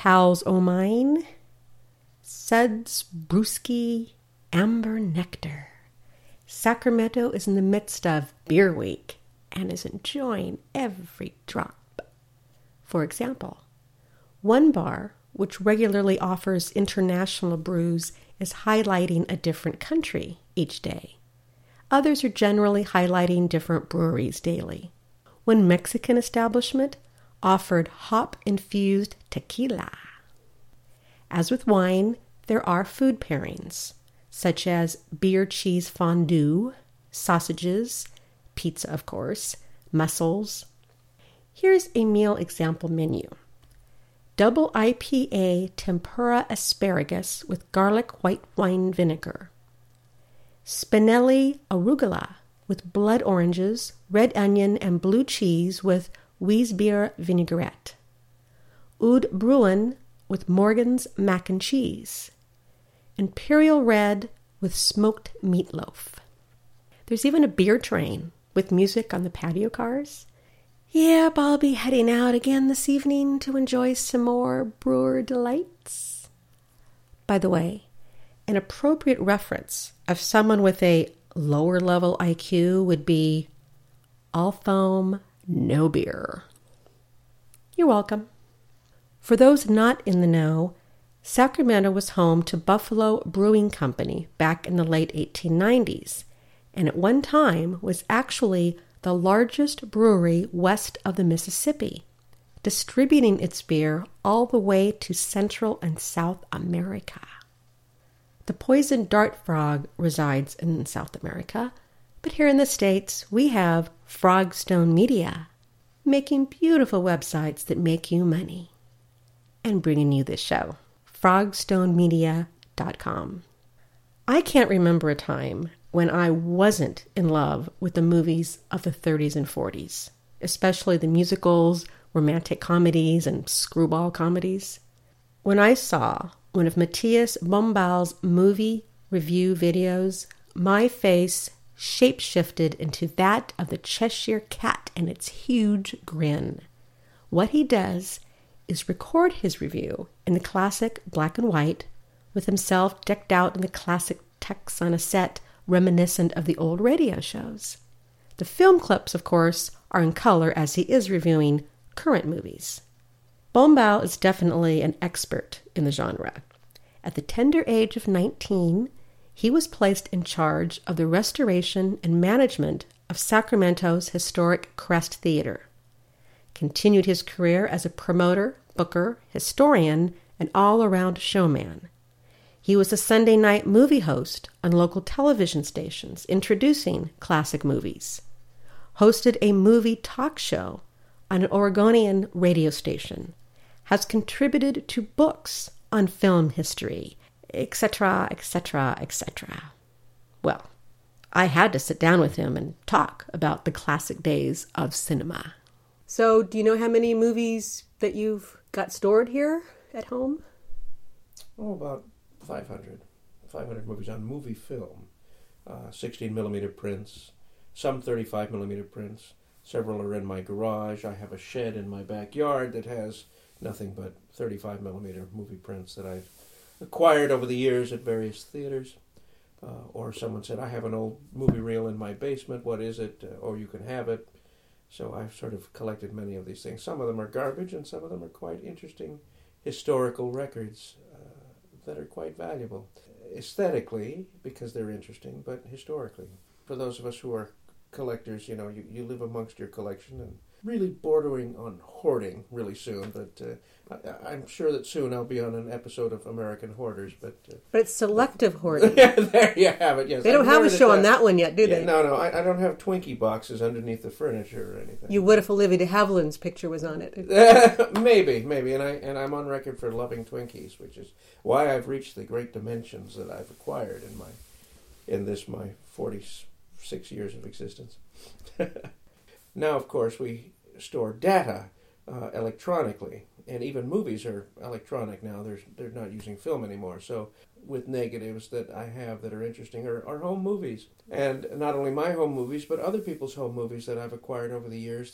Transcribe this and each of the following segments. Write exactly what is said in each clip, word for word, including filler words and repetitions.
pals o' mine, suds, brewski, amber nectar. Sacramento is in the midst of Beer Week and is enjoying every drop. For example, one bar, which regularly offers international brews, is highlighting a different country each day. Others are generally highlighting different breweries daily. One Mexican establishment offered hop-infused tequila. As with wine, there are food pairings, such as beer cheese fondue, sausages, pizza of course, mussels. Here's a meal example menu. Double I P A tempura asparagus with garlic white wine vinegar. Spinelli arugula with blood oranges, red onion, and blue cheese with Weissbier vinaigrette. Oud Bruin with Morgan's mac and cheese. Imperial red with smoked meatloaf. There's even a beer train with music on the patio cars. Yep, I'll be heading out again this evening to enjoy some more brewer delights. By the way, an appropriate reference of someone with a lower level I Q would be all foam, no beer. You're welcome. For those not in the know, Sacramento was home to Buffalo Brewing Company back in the late eighteen nineties, and at one time was actually the largest brewery west of the Mississippi, distributing its beer all the way to Central and South America. The poison dart frog resides in South America, but here in the States we have Frogstone Media, making beautiful websites that make you money, and bringing you this show. frogstone media dot com. I can't remember a time when I wasn't in love with the movies of the thirties and forties, especially the musicals, romantic comedies, and screwball comedies. When I saw one of Matthias Bomball's movie review videos, my face shape-shifted into that of the Cheshire Cat and its huge grin. What he does is record his review in the classic black and white, with himself decked out in the classic text on a set reminiscent of the old radio shows. The film clips, of course, are in color as he is reviewing current movies. Bombal is definitely an expert in the genre. At the tender age of nineteen, he was placed in charge of the restoration and management of Sacramento's historic Crest Theater. Continued his career as a promoter, booker, historian, and all-around showman. He was a Sunday night movie host on local television stations, introducing classic movies. Hosted a movie talk show on an Oregonian radio station. Has contributed to books on film history, et cetera, et cetera, et cetera. Well, I had to sit down with him and talk about the classic days of cinema. So, do you know how many movies that you've got stored here at home? Oh, about five hundred. five hundred movies on movie film. Uh, sixteen millimeter prints, some thirty-five millimeter prints. Several are in my garage. I have a shed in my backyard that has nothing but thirty-five millimeter movie prints that I've acquired over the years at various theaters. Uh, or someone said, I have an old movie reel in my basement. What is it? Uh, or you can have it. So I've sort of collected many of these things. Some of them are garbage, and some of them are quite interesting historical records uh, that are quite valuable. Aesthetically, because they're interesting, but historically. For those of us who are collectors, you know, you, you live amongst your collection, and really bordering on hoarding really soon, but uh, I, I'm sure that soon I'll be on an episode of American Hoarders, but... Uh, but it's selective hoarding. Yeah, there you have it, yes. They don't I've have a show that, on that one yet, do yeah, they? No, no, I, I don't have Twinkie boxes underneath the furniture or anything. You would if Olivia de Havilland's picture was on it. maybe, maybe, and, I, and I'm on record for loving Twinkies, which is why I've reached the great dimensions that I've acquired in my in this, my forty-six years of existence. Now, of course, we store data uh, electronically, and even movies are electronic now. They're, they're not using film anymore. So with negatives that I have that are interesting are, are home movies. And not only my home movies, but other people's home movies that I've acquired over the years that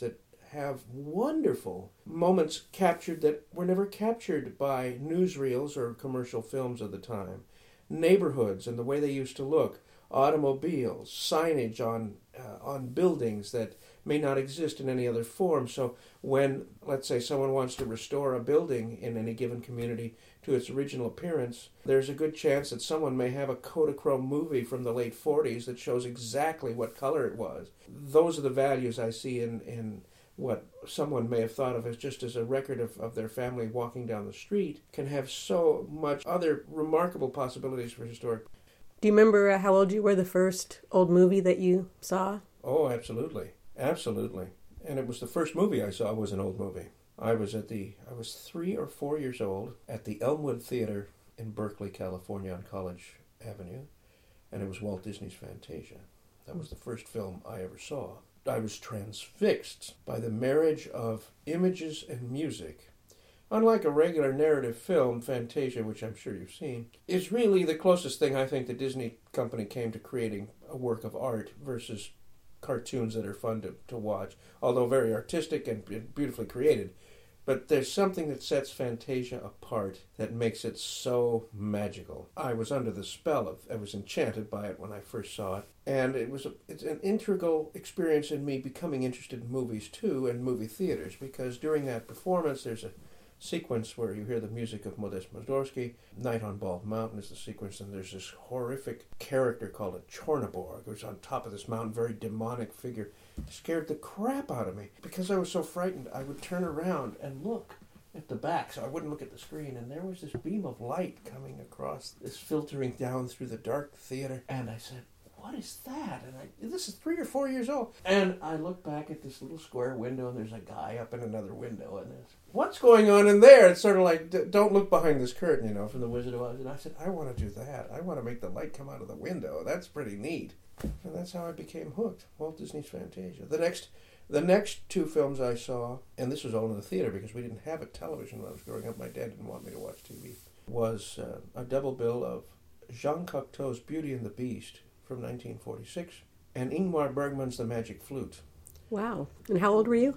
have wonderful moments captured that were never captured by newsreels or commercial films of the time. Neighborhoods and the way they used to look, automobiles, signage on uh, on buildings that may not exist in any other form. So when, let's say, someone wants to restore a building in any given community to its original appearance, there's a good chance that someone may have a Kodachrome movie from the late forties that shows exactly what color it was. Those are the values I see in, in what someone may have thought of as just as a record of, of their family walking down the street can have so much other remarkable possibilities for historic. Do you remember uh, how old you were the first old movie that you saw? Oh, absolutely. Absolutely. And it was the first movie I saw was an old movie. I was at the I was three or four years old at the Elmwood Theater in Berkeley, California on College Avenue, and it was Walt Disney's Fantasia. That was the first film I ever saw. I was transfixed by the marriage of images and music. Unlike a regular narrative film, Fantasia, which I'm sure you've seen, is really the closest thing I think the Disney company came to creating a work of art versus cartoons that are fun to, to watch, although very artistic and beautifully created. But there's something that sets Fantasia apart that makes it so magical. I was under the spell of, I was enchanted by it when I first saw it. And it was a, it's an integral experience in me becoming interested in movies too, and movie theaters, because during that performance there's a sequence where you hear the music of Modest Mussorgsky. Night on Bald Mountain is the sequence, and there's this horrific character called a Chornaborg, who's on top of this mountain, very demonic figure. It scared the crap out of me. Because I was so frightened, I would turn around and look at the back, so I wouldn't look at the screen, and there was this beam of light coming across, this filtering down through the dark theater, and I said, what is that? And I, this is three or four years old. And I look back at this little square window, and there's a guy up in another window, and there's, what's going on in there? It's sort of like, don't look behind this curtain, you know, from The Wizard of Oz. And I said, I want to do that. I want to make the light come out of the window. That's pretty neat. And that's how I became hooked. Walt Disney's Fantasia. The next, the next two films I saw, and this was all in the theater because we didn't have a television when I was growing up. My dad didn't want me to watch T V. Was uh, a double bill of Jean Cocteau's Beauty and the Beast from nineteen forty-six, and Ingmar Bergman's The Magic Flute. Wow. And how old were you?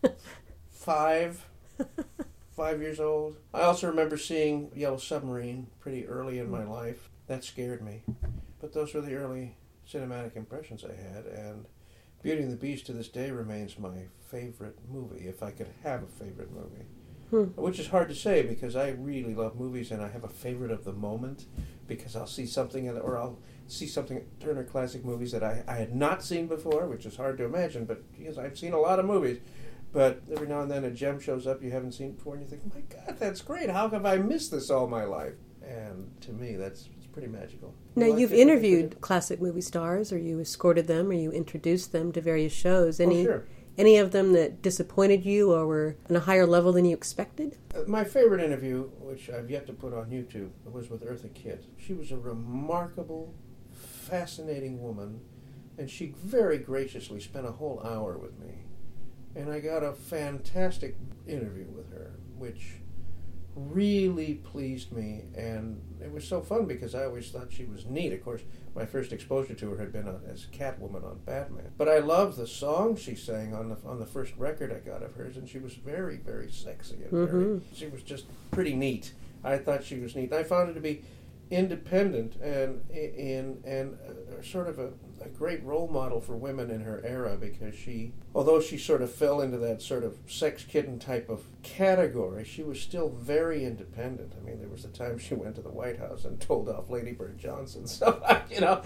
Five. Five years old. I also remember seeing Yellow Submarine pretty early in my life. That scared me. But those were the early cinematic impressions I had, and Beauty and the Beast to this day remains my favorite movie, if I could have a favorite movie. Hmm. Which is hard to say because I really love movies, and I have a favorite of the moment because I'll see something in, or I'll see something Turner Classic Movies that I, I had not seen before, which is hard to imagine, but yes, I've seen a lot of movies. But every now and then a gem shows up you haven't seen before, and you think, my God, that's great. How have I missed this all my life? And to me, that's it's pretty magical. Now, you like you've interviewed classic movie stars, or you escorted them, or you introduced them to various shows. Any, oh, sure. Any of them that disappointed you or were on a higher level than you expected? Uh, my favorite interview, which I've yet to put on YouTube, was with Eartha Kitt. She was a remarkable, fascinating woman, and she very graciously spent a whole hour with me. And I got a fantastic interview with her, which really pleased me, and it was so fun because I always thought she was neat. Of course, my first exposure to her had been on, as Catwoman on Batman. But I loved the song she sang on the on the first record I got of hers, and she was very, very sexy. And mm-hmm. very, she was just pretty neat. I thought she was neat. I found her to be independent and in and uh, sort of a, a great role model for women in her era, because she, although she sort of fell into that sort of sex kitten type of category, she was still very independent. I mean, there was a time she went to the White House and told off Lady Bird Johnson. So you know,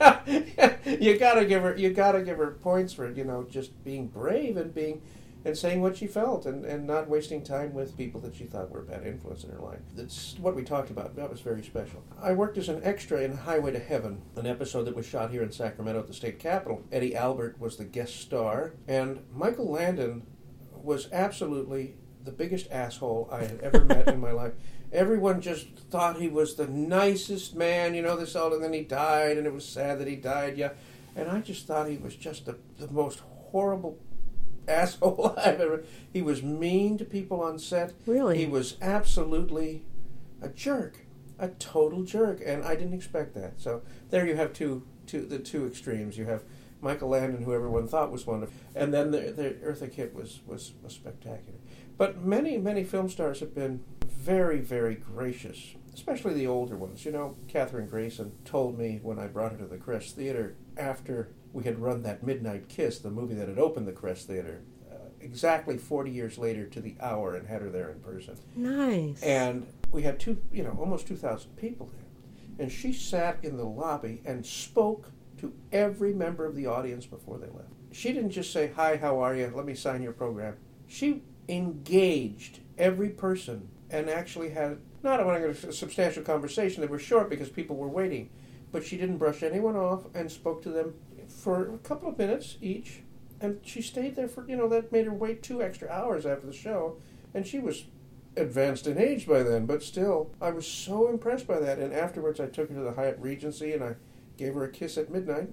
you gotta give her you gotta give her points for, you know, just being brave and being and saying what she felt, and, and not wasting time with people that she thought were a bad influence in her life. That's what we talked about. That was very special. I worked as an extra in Highway to Heaven, an episode that was shot here in Sacramento at the state capitol. Eddie Albert was the guest star, and Michael Landon was absolutely the biggest asshole I had ever met in my life. Everyone just thought he was the nicest man, you know, this all, and then he died, and it was sad that he died, yeah. And I just thought he was just the, the most horrible asshole I've ever. He was mean to people on set. Really? He was absolutely a jerk, a total jerk, and I didn't expect that. So there you have two, two the two extremes. You have Michael Landon, who everyone thought was wonderful. And then the, the Eartha Kitt was, was, was spectacular. But many, many film stars have been very, very gracious, especially the older ones. You know, Katherine Grayson told me when I brought her to the Crest Theater, after we had run that Midnight Kiss, the movie that had opened the Crest Theater, uh, exactly forty years later to the hour, and had her there in person. Nice. And we had two, you know, almost two thousand people there. And she sat in the lobby and spoke to every member of the audience before they left. She didn't just say, "Hi, how are you? Let me sign your program." She engaged every person and actually had, not a substantial conversation. They were short because people were waiting. But she didn't brush anyone off and spoke to them for a couple of minutes each. And she stayed there for, you know, that made her wait two extra hours after the show. And she was advanced in age by then, but still, I was so impressed by that. And afterwards, I took her to the Hyatt Regency and I gave her a kiss at midnight.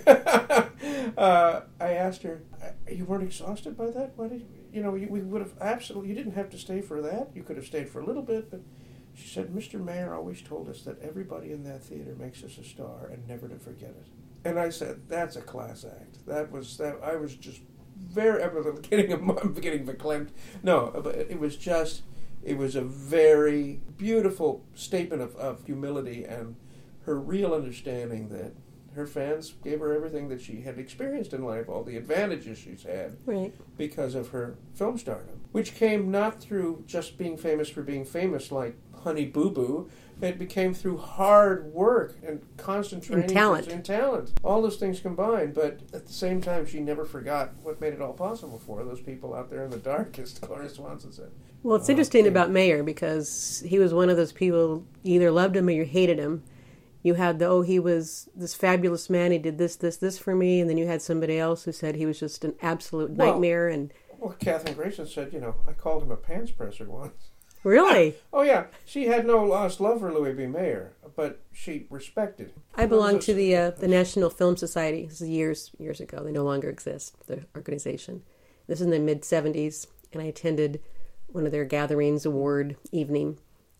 uh, I asked her, "You weren't exhausted by that? Why did you, you know, you, we would have absolutely, you didn't have to stay for that. You could have stayed for a little bit." But she said, "Mister Mayer always told us that everybody in that theater makes us a star and never to forget it." And I said, "That's a class act." That was, that I was just very, I'm getting, I'm getting verklempt. No, but it was just, it was a very beautiful statement of, of humility and her real understanding that her fans gave her everything that she had experienced in life, all the advantages she's had, right, because of her film stardom, which came not through just being famous for being famous like Honey Boo Boo. It became through hard work and constant training. And talent. And talent. All those things combined, but at the same time, she never forgot what made it all possible for her, those people out there in the dark, as Gloria Swanson said. Well, it's uh, interesting yeah. about Mayer because he was one of those people, you either loved him or you hated him. You had the, oh, he was this fabulous man, he did this, this, this for me, and then you had somebody else who said he was just an absolute Well, nightmare. And Well, Katherine Grayson said, you know, I called him a pants presser once. Really? Oh, yeah. She had no lost love for Louis B. Mayer, but she respected him. I belonged to the uh, the National Film Society. This is years, years ago. They no longer exist, the organization. This is in the mid-seventies, and I attended one of their gatherings, award evening,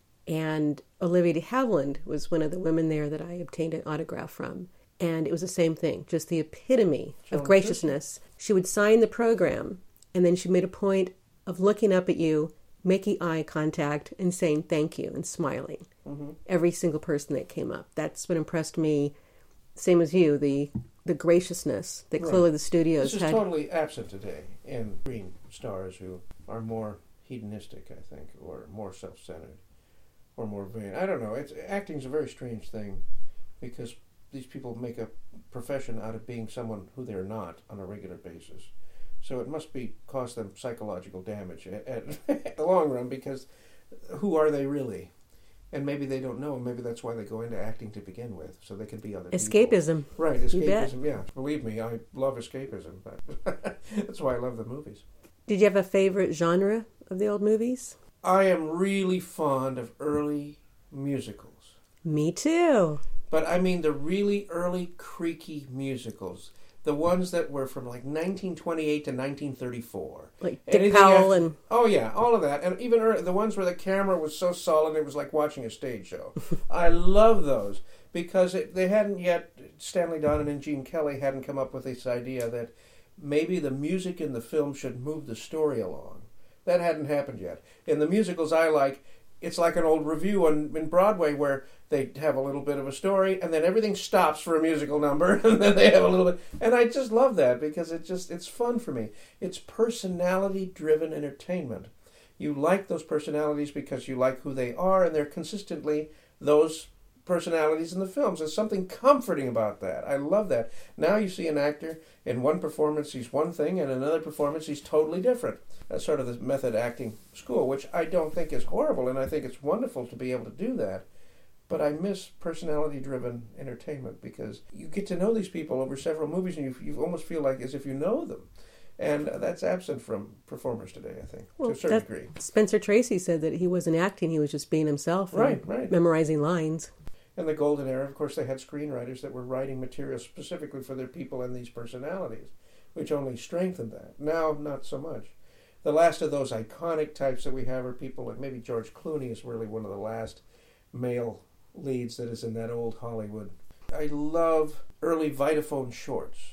and Olivia de Havilland was one of the women there that I obtained an autograph from. And it was the same thing, just the epitome Joan of graciousness. She would sign the program, and then she made a point of looking up at you, making eye contact, and saying thank you and smiling. Mm-hmm. Every single person that came up. That's what impressed me, same as you, the the graciousness that Right. clearly the studios This is had. totally absent today in green stars who are more hedonistic, I think, or more self-centered, or more vain. I don't know. It's acting's a very strange thing because these people make a profession out of being someone who they're not on a regular basis. So it must be cost them psychological damage at, at the long run, because who are they really? And maybe they don't know, and maybe that's why they go into acting to begin with, so they can be other Escapism. people. Right, You bet. escapism, yeah. Believe me, I love escapism, but that's why I love the movies. Did you have a favorite genre of the old movies? I am really fond of early musicals. Me too. But I mean the really early creaky musicals. The ones that were from like nineteen twenty-eight to nineteen thirty-four. Like Dick Anything Powell after- and... Oh yeah, all of that. And even early, the ones where the camera was so solid it was like watching a stage show. I love those because it, they hadn't yet, Stanley Donen and Gene Kelly hadn't come up with this idea that maybe the music in the film should move the story along. That hadn't happened yet. In the musicals I like, it's like an old review on in Broadway where they have a little bit of a story and then everything stops for a musical number and then they have a little bit. And I just love that because it just it's fun for me. It's personality-driven entertainment. You like those personalities because you like who they are, and they're consistently those personalities in the films. There's something comforting about that. I love that. Now you see an actor in one performance he's one thing, and in another performance he's totally different. That's sort of the method acting school, which I don't think is horrible, and I think it's wonderful to be able to do that. But I miss personality-driven entertainment because you get to know these people over several movies, and you you almost feel like as if you know them. And that's absent from performers today, I think, Well, to a certain that- degree. Spencer Tracy said that he wasn't acting, he was just being himself. and Right, right. Memorizing lines. In the golden era, of course, they had screenwriters that were writing material specifically for their people and these personalities, which only strengthened that. Now, not so much. The last of those iconic types that we have are people like maybe George Clooney is really one of the last male leads that is in that old Hollywood. I love early Vitaphone shorts.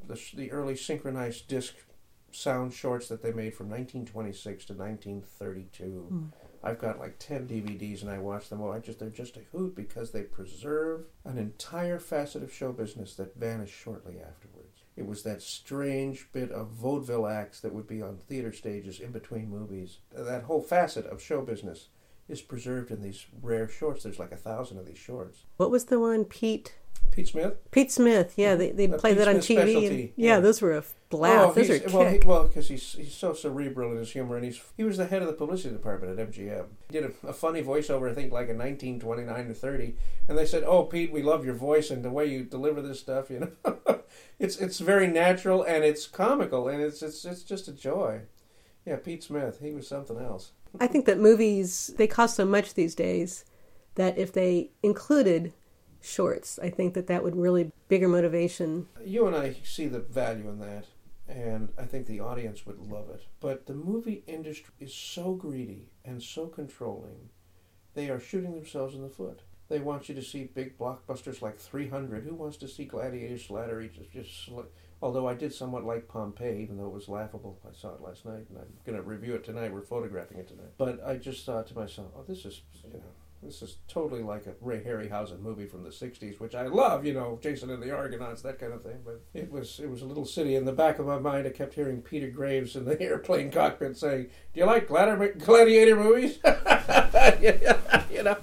the, the early synchronized disc sound shorts that they made from nineteen twenty-six to nineteen thirty-two. Mm. I've got like ten D V Ds and I watch them all. I just they're just a hoot because they preserve an entire facet of show business that vanished shortly afterwards. It was that strange bit of vaudeville acts that would be on theater stages in between movies. That whole facet of show business is preserved in these rare shorts. There's like a thousand of these shorts. What was the one, Pete? Pete Smith? Pete Smith, yeah. They they the played Pete that on Smith T V. Specialty, And, yeah, yeah, those were a blast. Oh, those are he's, well, kick. he, well, because he's he's so cerebral in his humor, and he's he was the head of the publicity department at M G M. He did a, a funny voiceover, I think, like in nineteen twenty-nine or thirty, and they said, "Oh, Pete, we love your voice and the way you deliver this stuff. You know, it's it's very natural and it's comical and it's it's it's just a joy." Yeah, Pete Smith, he was something else. I think that movies, they cost so much these days that if they included shorts, I think that that would really bigger motivation. You and I see the value in that, and I think the audience would love it. But the movie industry is so greedy and so controlling, they are shooting themselves in the foot. They want you to see big blockbusters like three hundred. Who wants to see Gladiator Slattery? Just, just, although I did somewhat like Pompeii, even though it was laughable. I saw it last night, and I'm going to review it tonight. We're photographing it tonight. But I just thought to myself, oh, this is, you know, this is totally like a Ray Harryhausen movie from the sixties, which I love, you know, Jason and the Argonauts, that kind of thing. But it was it was a little silly. In the back of my mind, I kept hearing Peter Graves in the airplane cockpit saying, "Do you like gladi- gladiator movies?" You know.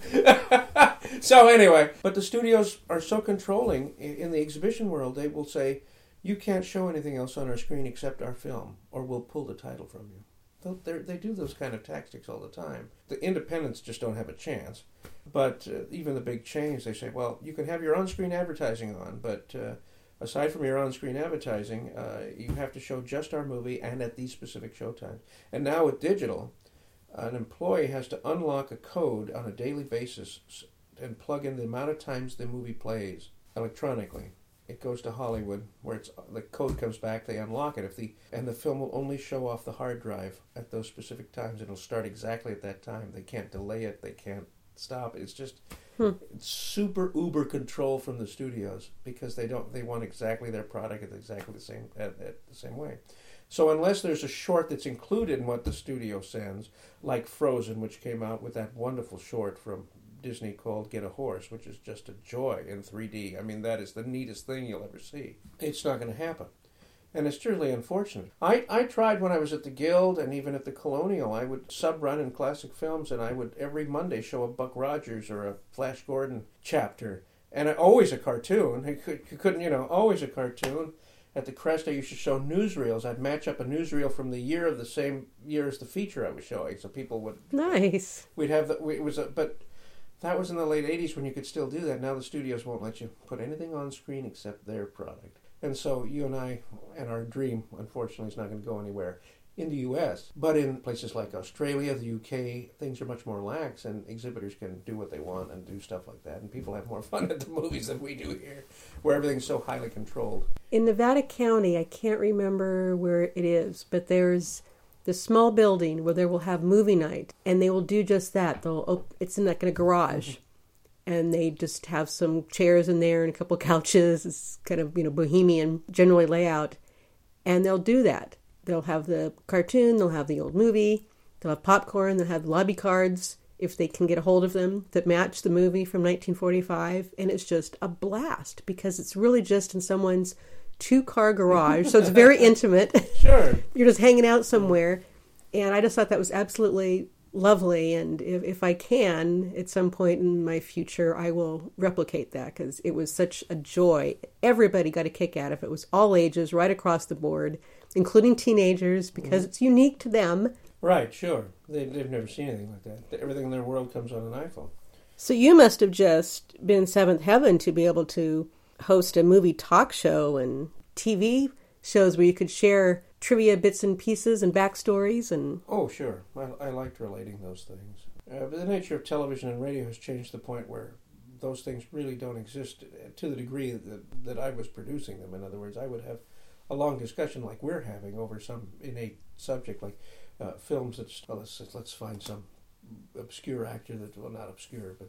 So anyway, but the studios are so controlling. In the exhibition world, they will say, "You can't show anything else on our screen except our film, or we'll pull the title from you." They're, they do those kind of tactics all the time. The independents just don't have a chance. But uh, even the big chains, they say, well, you can have your on-screen advertising on, but uh, aside from your on-screen advertising, uh, you have to show just our movie and at these specific showtimes. And now with digital, an employee has to unlock a code on a daily basis and plug in the amount of times the movie plays electronically. It goes to Hollywood, where it's the code comes back. They unlock it, if the and the film will only show off the hard drive at those specific times. It'll start exactly at that time. They can't delay it. They can't stop it. It's just hmm. it's super uber control from the studios because they don't. They want exactly their product at exactly the same at, at the same way. So unless there's a short that's included in what the studio sends, like Frozen, which came out with that wonderful short from Disney called Get a Horse, which is just a joy in three D. I mean, that is the neatest thing you'll ever see. It's not going to happen. And it's truly unfortunate. I, I tried when I was at the Guild and even at the Colonial. I would sub-run in classic films, and I would every Monday show a Buck Rogers or a Flash Gordon chapter. And I, always a cartoon. I could, you couldn't, you know, always a cartoon. At the Crest, I used to show newsreels. I'd match up a newsreel from the year of the same year as the feature I was showing, so people would... Nice. We'd have... The, it was a, but... That was in the late eighties when you could still do that. Now the studios won't let you put anything on screen except their product. And so you and I, and our dream, unfortunately, is not going to go anywhere in the U S. But in places like Australia, the U K, things are much more lax, and exhibitors can do what they want and do stuff like that. And people have more fun at the movies than we do here, where everything's so highly controlled. In Nevada County, I can't remember where it is, but there's this small building where they will have movie night, and they will do just that. They'll op- it's in like in a garage, mm-hmm. and they just have some chairs in there and a couple couches. It's kind of, you know, bohemian generally layout, and they'll do that. They'll have the cartoon, they'll have the old movie, they'll have popcorn, they'll have lobby cards if they can get a hold of them that match the movie from nineteen forty-five, and it's just a blast because it's really just in someone's two-car garage, so it's very intimate. Sure. You're just hanging out somewhere, and I just thought that was absolutely lovely, and if, if I can, at some point in my future, I will replicate that, because it was such a joy. Everybody got a kick out of it. It was all ages, right across the board, including teenagers, because mm-hmm. it's unique to them. Right, sure. They, they've never seen anything like that. Everything in their world comes on an iPhone. So you must have just been seventh heaven to be able to host a movie talk show and T V shows where you could share trivia bits and pieces and backstories. And oh, sure. I, I liked relating those things. Uh, but the nature of television and radio has changed to the point where those things really don't exist to the degree that, that I was producing them. In other words, I would have a long discussion like we're having over some innate subject, like uh, films that, well, let's, let's find some obscure actor that, well, not obscure, but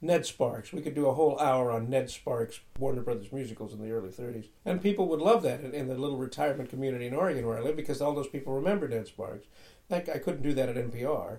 Ned Sparks. We could do a whole hour on Ned Sparks' Warner Brothers musicals in the early thirties. And people would love that in, in the little retirement community in Oregon where I live because all those people remember Ned Sparks. Like, I couldn't do that at N P R.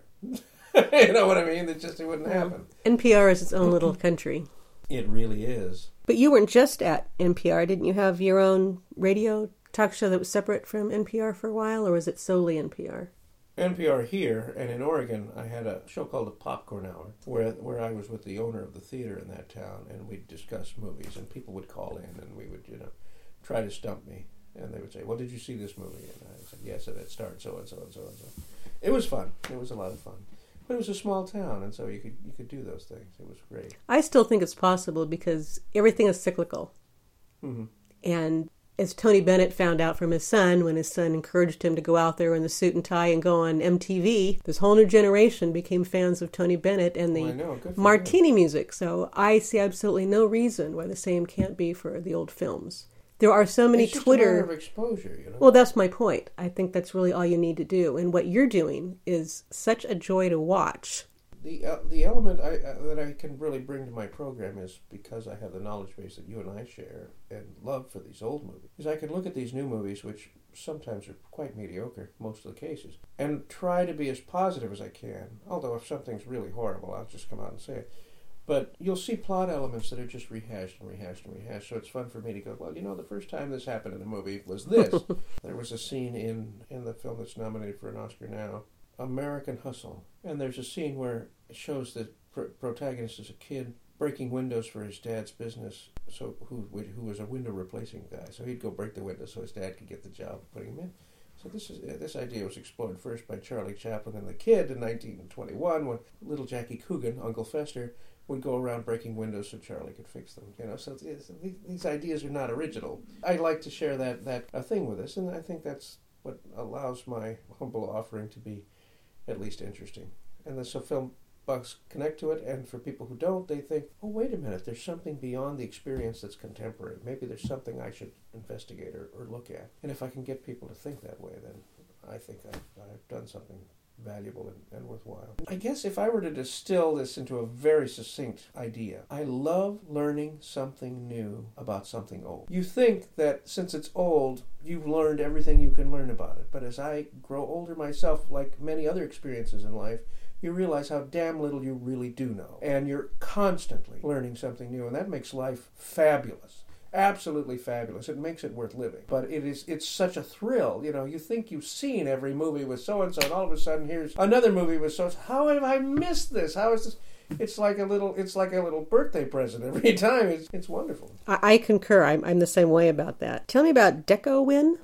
You know what I mean? It just it wouldn't happen. N P R is its own little country. It really is. But you weren't just at N P R. Didn't you have your own radio talk show that was separate from N P R for a while, or was it solely N P R? N P R here, and in Oregon, I had a show called the Popcorn Hour, where where I was with the owner of the theater in that town, and we'd discuss movies, and people would call in, and we would, you know, try to stump me. And they would say, well, did you see this movie? And I said, yes, and it starred so-and-so and so-and-so. It was fun. It was a lot of fun. But it was a small town, and so you could you could do those things. It was great. I still think it's possible because everything is cyclical. Mm-hmm. And as Tony Bennett found out from his son, when his son encouraged him to go out there in the suit and tie and go on M T V, this whole new generation became fans of Tony Bennett and the oh, I know. Good for Martini him. music. So I see absolutely no reason why the same can't be for the old films. There are so many it's just Twitter... a matter of exposure, you know? Well, that's my point. I think that's really all you need to do. And what you're doing is such a joy to watch. The uh, the element I, uh, that I can really bring to my program is because I have the knowledge base that you and I share and love for these old movies, is I can look at these new movies, which sometimes are quite mediocre, most of the cases, and try to be as positive as I can. Although if something's really horrible, I'll just come out and say it. But you'll see plot elements that are just rehashed and rehashed and rehashed, so it's fun for me to go, well, you know, the first time this happened in a movie was this. There was a scene in, in the film that's nominated for an Oscar now, American Hustle, and there's a scene where it shows the pr- protagonist is a kid breaking windows for his dad's business, so who who was a window replacing guy. So he'd go break the windows so his dad could get the job of putting them in. So this is uh, this idea was explored first by Charlie Chaplin and the Kid in nineteen twenty-one when little Jackie Coogan, Uncle Fester, would go around breaking windows so Charlie could fix them. You know, so it's, it's, these ideas are not original. I like to share that that uh, thing with us, and I think that's what allows my humble offering to be at least interesting. And then so film buffs connect to it, and for people who don't, they think, oh, wait a minute, there's something beyond the experience that's contemporary. Maybe there's something I should investigate or, or look at. And if I can get people to think that way, then I think I've, I've done something valuable and, and worthwhile. I guess if I were to distill this into a very succinct idea, I love learning something new about something old. You think that since it's old, you've learned everything you can learn about it. But as I grow older myself, like many other experiences in life, you realize how damn little you really do know. And you're constantly learning something new, and that makes life fabulous. Absolutely fabulous. It makes it worth living. But it is it's such a thrill. You know, you think you've seen every movie with so-and-so, and all of a sudden here's another movie with so-and-so. How have I missed this? How is this? It's like a little it's like a little birthday present every time. It's it's wonderful. I, I concur. I'm, I'm the same way about that. Tell me about Deco Win.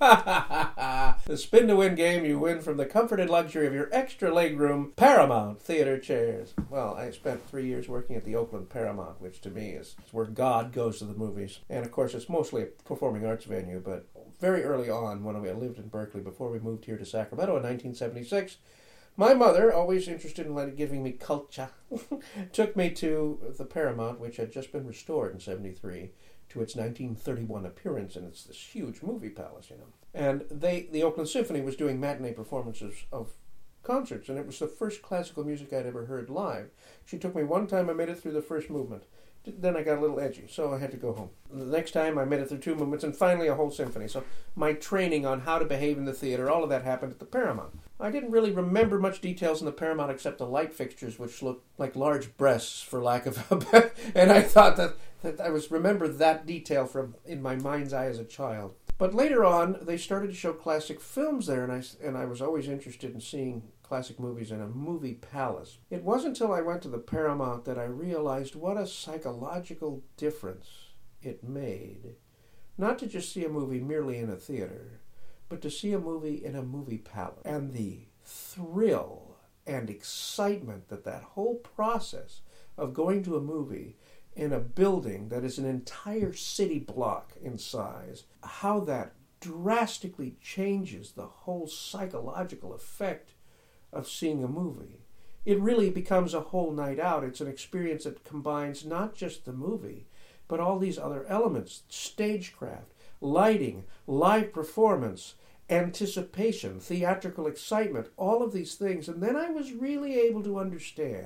The spin to win game you win from the comfort and luxury of your extra legroom Paramount theater chairs. Well, I spent three years working at the Oakland Paramount, which to me is where God goes to the movies. And of course, it's mostly a performing arts venue, but very early on, when we lived in Berkeley, before we moved here to Sacramento in nineteen seventy-six, my mother, always interested in giving me culture, took me to the Paramount, which had just been restored in seventy-three, to its nineteen thirty-one appearance, and it's this huge movie palace, you know. And they, the Oakland Symphony was doing matinee performances of concerts, and it was the first classical music I'd ever heard live. She took me one time, I made it through the first movement. Then I got a little edgy, so I had to go home. The next time I made it through two movements, and finally a whole symphony. So my training on how to behave in the theater, all of that happened at the Paramount. I didn't really remember much details in the Paramount except the light fixtures, which looked like large breasts, for lack of a... and I thought that, that I was remember that detail from in my mind's eye as a child. But later on, they started to show classic films there, and I, and I was always interested in seeing classic movies in a movie palace. It wasn't until I went to the Paramount that I realized what a psychological difference it made. Not to just see a movie merely in a theater, but to see a movie in a movie palace. And the thrill and excitement that that whole process of going to a movie in a building that is an entire city block in size, how that drastically changes the whole psychological effect of seeing a movie. It really becomes a whole night out. It's an experience that combines not just the movie, but all these other elements: stagecraft, lighting, live performance, anticipation, theatrical excitement, all of these things. And then I was really able to understand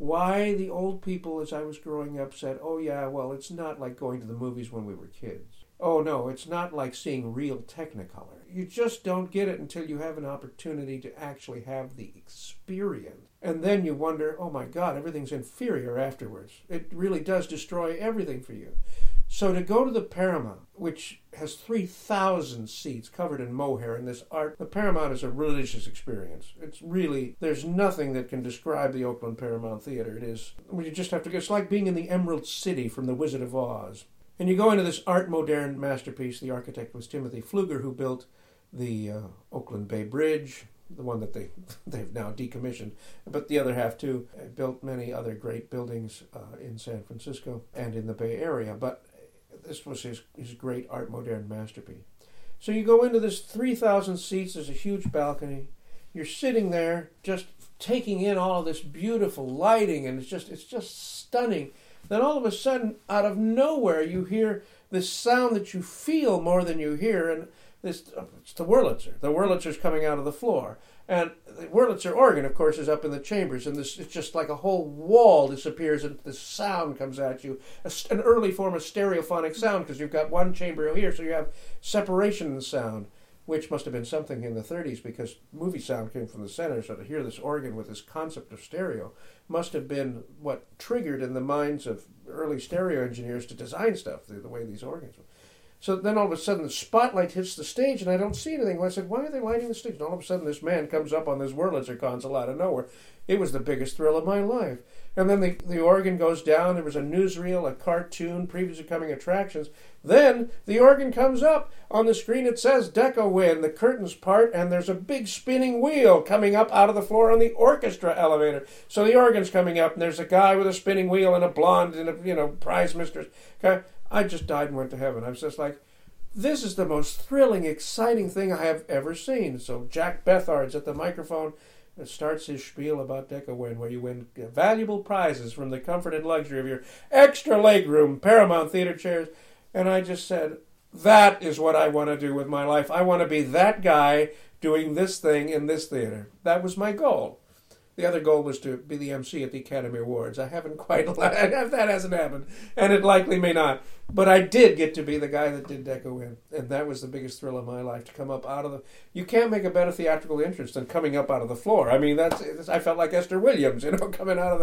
why the old people, as I was growing up, said, oh yeah, well, it's not like going to the movies when we were kids. Oh no, it's not like seeing real Technicolor. You just don't get it until you have an opportunity to actually have the experience. And then you wonder, oh my God, everything's inferior afterwards. It really does destroy everything for you. So to go to the Paramount, which has three thousand seats covered in mohair in this art, the Paramount is a religious experience. It's really, there's nothing that can describe the Oakland Paramount Theater. It is, you just have to go, it's like being in the Emerald City from The Wizard of Oz. And you go into this art moderne masterpiece. The architect was Timothy Pfluger, who built the uh, Oakland Bay Bridge, the one that they, they've now decommissioned, but the other half too. Uh, built many other great buildings uh, in San Francisco and in the Bay Area, but this was his, his great art moderne masterpiece. So you go into this three thousand seats, there's a huge balcony, you're sitting there just taking in all of this beautiful lighting, and it's just it's just stunning. Then all of a sudden, out of nowhere, you hear this sound that you feel more than you hear, and this it's the Wurlitzer. The Wurlitzer's coming out of the floor. And the Wurlitzer organ, of course, is up in the chambers, and this it's just like a whole wall disappears, and this sound comes at you, a, an early form of stereophonic sound, because you've got one chamber here, so you have separation in the sound, which must have been something in the thirties, because movie sound came from the center, so to hear this organ with this concept of stereo must have been what triggered in the minds of early stereo engineers to design stuff, the, the way these organs were. So then all of a sudden the spotlight hits the stage and I don't see anything. Well, I said, why are they lighting the stage? And all of a sudden this man comes up on this Wurlitzer console out of nowhere. It was the biggest thrill of my life. And then the, the organ goes down. There was a newsreel, a cartoon, previously coming attractions. Then the organ comes up. On the screen it says Decowin, the curtains part, and there's a big spinning wheel coming up out of the floor on the orchestra elevator. So the organ's coming up and there's a guy with a spinning wheel and a blonde and a, you know, prize mistress. Okay. I just died and went to heaven. I was just like, this is the most thrilling, exciting thing I have ever seen. So Jack Bethard's at the microphone and starts his spiel about Decowin, where you win valuable prizes from the comfort and luxury of your extra legroom Paramount Theater chairs. And I just said, that is what I want to do with my life. I want to be that guy doing this thing in this theater. That was my goal. The other goal was to be the M C at the Academy Awards. I haven't quite, that hasn't happened, and it likely may not. But I did get to be the guy that did Decowin, and that was the biggest thrill of my life, to come up out of the, you can't make a better theatrical entrance than coming up out of the floor. I mean, that's, I felt like Esther Williams, you know, coming out of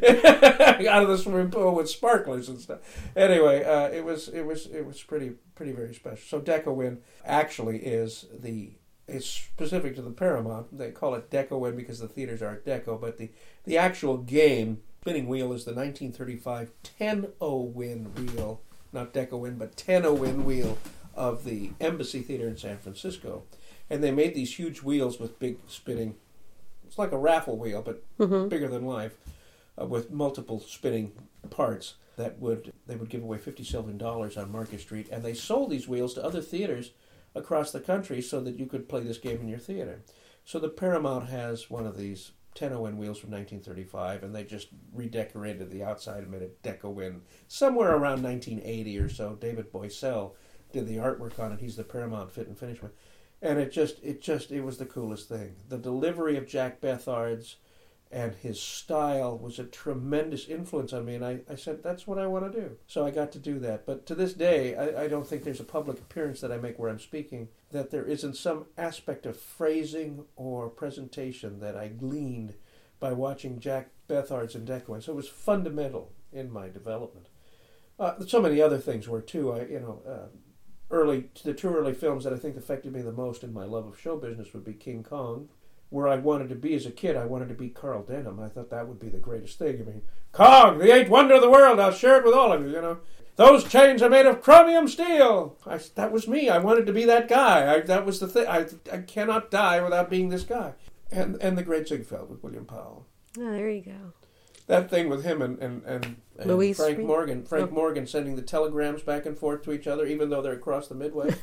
the, out of the swimming pool with sparklers and stuff. Anyway, uh, it was, it was, it was pretty, pretty very special. So Decowin actually is the, it's specific to the Paramount. They call it Decowin because the theaters are Art Deco, but the, the actual game, spinning wheel, is the nineteen thirty-five ten-O-win wheel, not Decowin, but ten-O-win wheel of the Embassy Theater in San Francisco. And they made these huge wheels with big spinning, it's like a raffle wheel, but mm-hmm. bigger than life, uh, with multiple spinning parts that would, they would give away fifty-seven dollars on Market Street, and they sold these wheels to other theaters across the country so that you could play this game in your theater. So the Paramount has one of these ten-O-win wheels from nineteen thirty-five, and they just redecorated the outside and made it Decowin. Somewhere around nineteen eighty or so, David Boycell did the artwork on it. He's the Paramount fit and finish man. And it just, it just, it was the coolest thing. The delivery of Jack Bethard's and his style was a tremendous influence on me, and I, I said, that's what I want to do. So I got to do that. But to this day, I, I don't think there's a public appearance that I make where I'm speaking that there isn't some aspect of phrasing or presentation that I gleaned by watching Jack Bethard's and Decowin. So it was fundamental in my development. Uh, so many other things were, too. I, you know, uh, early the two early films that I think affected me the most in my love of show business would be King Kong, where I wanted to be as a kid. I wanted to be Carl Denham. I thought that would be the greatest thing. I mean, Kong, the eighth wonder of the world, I'll share it with all of you, you know. Those chains are made of chromium steel. I, that was me. I wanted to be that guy. I, that was the thing. I, I cannot die without being this guy. And and The Great Ziegfeld with William Powell. Oh, there you go. That thing with him and, and, and, and Louise Frank Street? Morgan. Frank oh. Morgan sending the telegrams back and forth to each other, even though they're across the Midway.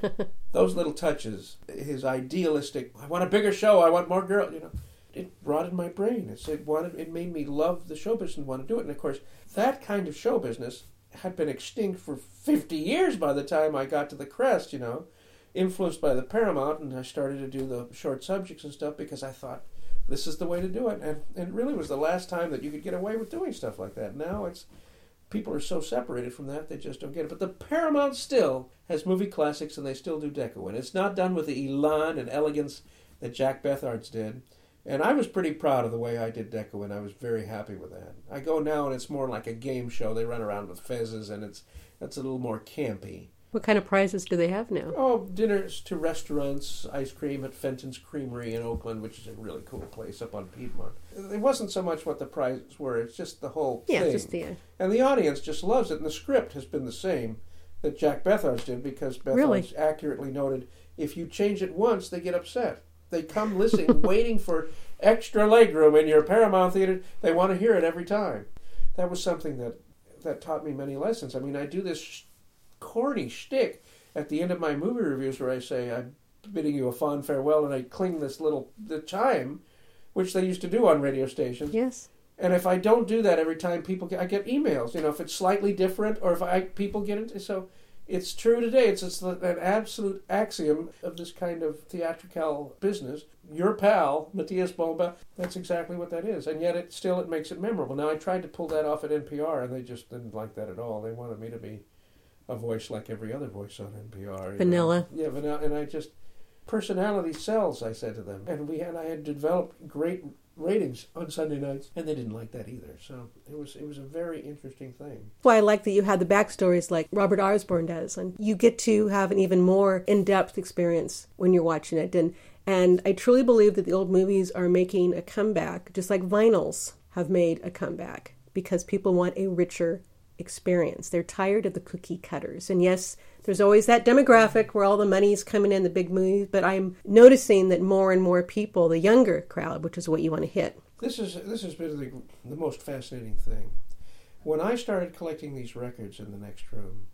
Those little touches, his idealistic, I want a bigger show, I want more girls, you know. It rotted my brain. It, it, wanted, it made me love the show business and want to do it. And, of course, that kind of show business had been extinct for fifty years by the time I got to the Crest, you know, influenced by the Paramount, and I started to do the short subjects and stuff because I thought, this is the way to do it. And, and it really was the last time that you could get away with doing stuff like that. Now it's people are so separated from that, they just don't get it. But the Paramount still has movie classics, and they still do deco. And it's not done with the elan and elegance that Jack Bethards did. And I was pretty proud of the way I did deco, and I was very happy with that. I go now, and it's more like a game show. They run around with fezzes, and it's that's a little more campy. What kind of prizes do they have now? Oh, dinners to restaurants, ice cream at Fenton's Creamery in Oakland, which is a really cool place up on Piedmont. It wasn't so much what the prizes were, it's just the whole yeah, thing. Just the, uh... And the audience just loves it, and the script has been the same that Jack Bethards did, because Bethards really? accurately noted, if you change it once, they get upset. They come listening, waiting for extra legroom in your Paramount Theater. They want to hear it every time. That was something that, that taught me many lessons. I mean, I do this sh- corny shtick at the end of my movie reviews where I say, I'm bidding you a fond farewell, and I cling this little the chime, which they used to do on radio stations. Yes. And if I don't do that every time, people get, I get emails, you know, if it's slightly different, or if I people get it. So it's true today. It's, it's an absolute axiom of this kind of theatrical business. Your pal, Matthias Bomba, that's exactly what that is. And yet it still it makes it memorable. Now, I tried to pull that off at N P R, and they just didn't like that at all. They wanted me to be a voice like every other voice on N P R. Vanilla. Know? Yeah, vanilla. And I just, personality sells, I said to them. And we had, I had developed great ratings on Sunday nights, and they didn't like that either. So it was it was a very interesting thing. Well, I like that you had the backstories like Robert Osborne does, and you get to have an even more in-depth experience when you're watching it. And and I truly believe that the old movies are making a comeback, just like vinyls have made a comeback, because people want a richer experience. They're tired of the cookie cutters. And yes, there's always that demographic where all the money's coming in, the big movies, but I'm noticing that more and more people, the younger crowd, which is what you want to hit. This is this has been the, the most fascinating thing. When I started collecting these records in the next room,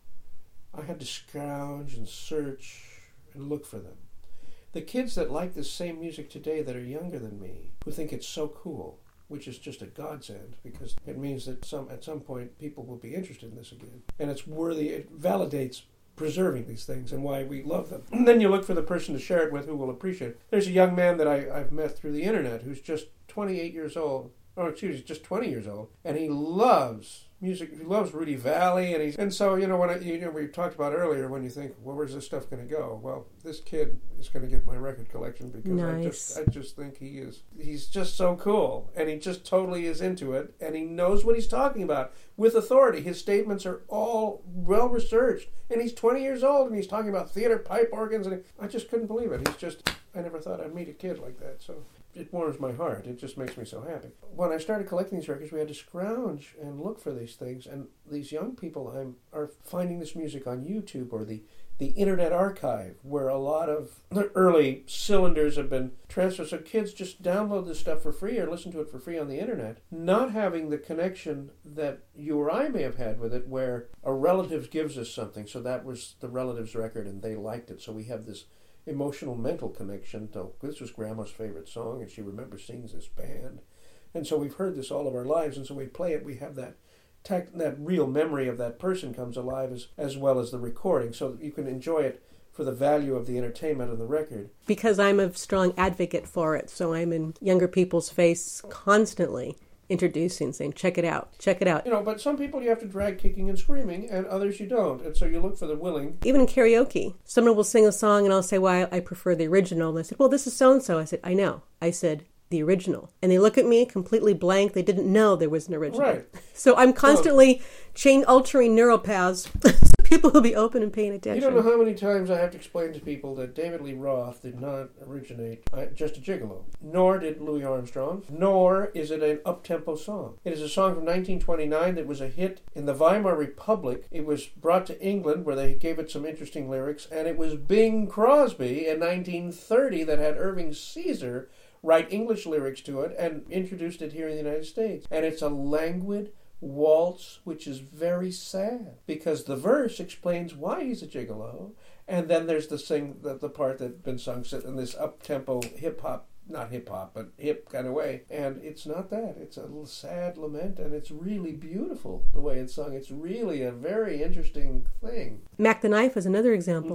I had to scrounge and search and look for them. The kids that like the same music today that are younger than me, who think it's so cool, which is just a godsend, because it means that some at some point people will be interested in this again. And it's worthy, it validates preserving these things and why we love them. And then you look for the person to share it with who will appreciate it. There's a young man that I, I've met through the internet who's just twenty-eight years old, or excuse me, just twenty years old, and he loves music. He loves Rudy Valley, and he's and so you know when I, you know we talked about earlier when you think, well, where's this stuff going to go? Well, this kid is going to get my record collection because nice. I just I just think he is he's just so cool, and he just totally is into it, and he knows what he's talking about with authority. His statements are all well researched, and he's twenty years old, and he's talking about theater pipe organs, and I just couldn't believe it. He's just I never thought I'd meet a kid like that. So it warms my heart. It just makes me so happy. When I started collecting these records, we had to scrounge and look for these things. And these young people I'm, are finding this music on YouTube or the, the Internet Archive, where a lot of the early cylinders have been transferred. So kids just download this stuff for free or listen to it for free on the Internet, not having the connection that you or I may have had with it, where a relative gives us something. So that was the relative's record, and they liked it. So we have this emotional mental connection to this was Grandma's favorite song, and she remembers seeing this band, and so we've heard this all of our lives, and so we play it. We have that tech, that real memory of that person comes alive as as well as the recording, so that you can enjoy it for the value of the entertainment of the record. Because I'm a strong advocate for it, so I'm in younger people's face constantly, introducing, saying, check it out, check it out. You know, but some people you have to drag kicking and screaming, and others you don't. And so you look for the willing. Even in karaoke, someone will sing a song, and I'll say, well, I prefer the original. And they said, well, this is so-and-so. I said, I know. I said, the original. And they look at me completely blank. They didn't know there was an original. Right. So I'm constantly chain altering neural paths so people will be open and paying attention. You don't know how many times I have to explain to people that David Lee Roth did not originate uh, Just a Gigolo, nor did Louis Armstrong, nor is it an up-tempo song. It is a song from nineteen twenty-nine that was a hit in the Weimar Republic. It was brought to England where they gave it some interesting lyrics, and it was Bing Crosby in nineteen thirty that had Irving Caesar write English lyrics to it and introduced it here in the United States. And it's a languid waltz, which is very sad, because the verse explains why he's a gigolo, and then there's the sing the, the part that's been sung in this up-tempo hip-hop, not hip-hop, but hip kind of way, and it's not that. It's a little sad lament, and it's really beautiful the way it's sung. It's really a very interesting thing. Mac the Knife is another example. Mm-hmm.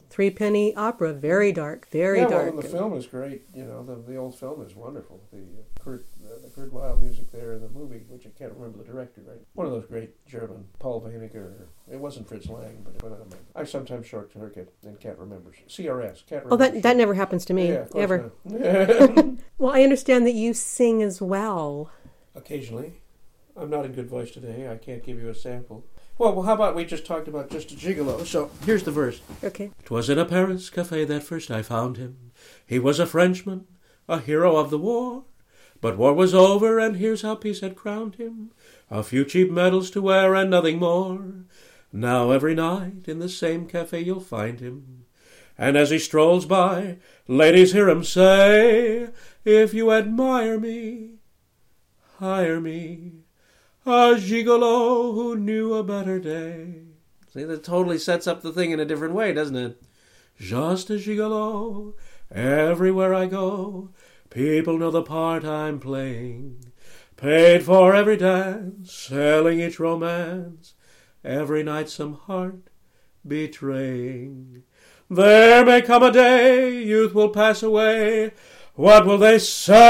Three-penny opera, very dark, very yeah, dark. well, and the film is great. You know, the the old film is wonderful. The uh, Kurt uh, the Kurt Weill music there in the movie, which I can't remember the director. Right, one of those great German Paul Weniger. It wasn't Fritz Lang, but it went on. I sometimes short circuit and can't remember. C R S. Can't remember. Oh, that that never happens to me. Yeah, of course ever. not. Well, I understand that you sing as well. Occasionally. I'm not in good voice today. I can't give you a sample. Well, well, how about we just talked about Just a Gigolo? So, here's the verse. Okay. 'Twas in a Paris cafe that first I found him. He was a Frenchman, a hero of the war. But war was over, and here's how peace had crowned him. A few cheap medals to wear and nothing more. Now every night in the same cafe you'll find him. And as he strolls by, ladies hear him say, if you admire me, hire me. A gigolo who knew a better day. See, that totally sets up the thing in a different way, doesn't it? Just a gigolo, everywhere I go, people know the part I'm playing. Paid for every dance, selling each romance, every night some heart betraying. There may come a day, youth will pass away. What will they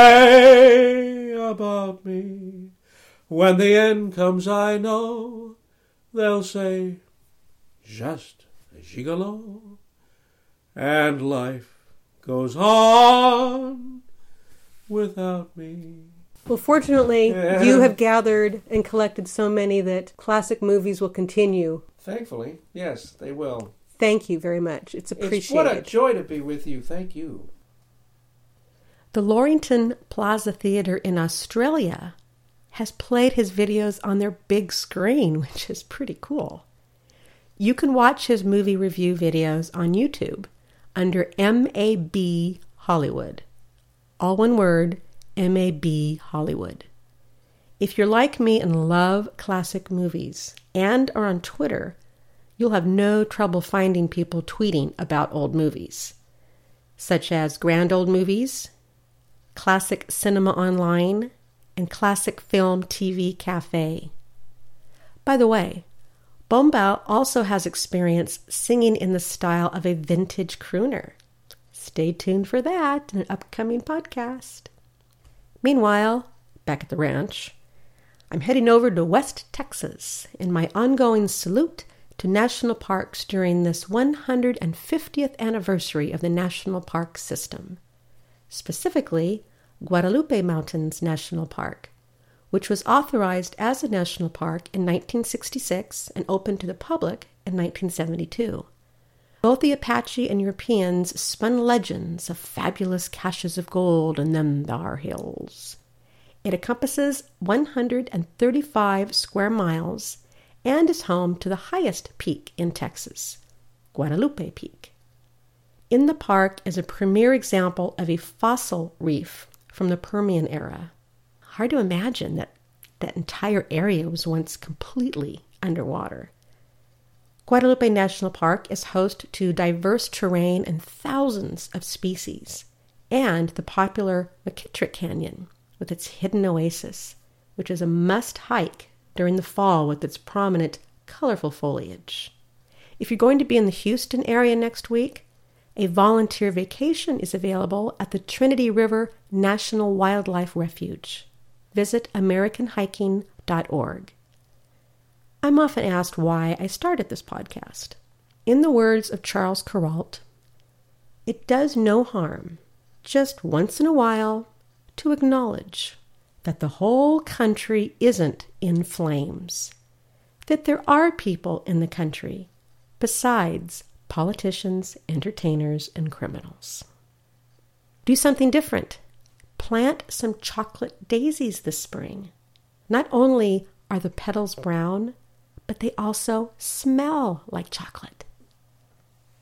say about me? When the end comes, I know they'll say, just a gigolo, and life goes on without me. Well, fortunately, Yeah. you have gathered and collected so many that classic movies will continue. Thankfully, yes, they will. Thank you very much. It's appreciated. It's what a joy to be with you. Thank you. The Lorrington Plaza Theatre in Australia has played his videos on their big screen, which is pretty cool. You can watch his movie review videos on YouTube under M A B Hollywood. All one word, M A B Hollywood. If you're like me and love classic movies and are on Twitter, you'll have no trouble finding people tweeting about old movies, such as Grand Old Movies, Classic Cinema Online, and Classic Film T V Cafe. By the way, Bombal also has experience singing in the style of a vintage crooner. Stay tuned for that in an upcoming podcast. Meanwhile, back at the ranch, I'm heading over to West Texas in my ongoing salute to national parks during this one hundred fiftieth anniversary of the national park system. Specifically, Guadalupe Mountains National Park, which was authorized as a national park in nineteen sixty-six and opened to the public in nineteen seventy-two. Both the Apache and Europeans spun legends of fabulous caches of gold in them thar hills. It encompasses one hundred thirty-five square miles and is home to the highest peak in Texas, Guadalupe Peak. In the park is a premier example of a fossil reef from the Permian era. Hard to imagine that that entire area was once completely underwater. Guadalupe National Park is host to diverse terrain and thousands of species, and the popular McKittrick Canyon with its hidden oasis, which is a must-hike during the fall with its prominent, colorful foliage. If you're going to be in the Houston area next week, a volunteer vacation is available at the Trinity River National Wildlife Refuge. Visit American Hiking dot org. I'm often asked why I started this podcast. In the words of Charles Kuralt, it does no harm, just once in a while, to acknowledge that the whole country isn't in flames, that there are people in the country besides politicians, entertainers, and criminals. Do something different. Plant some chocolate daisies this spring. Not only are the petals brown, but they also smell like chocolate.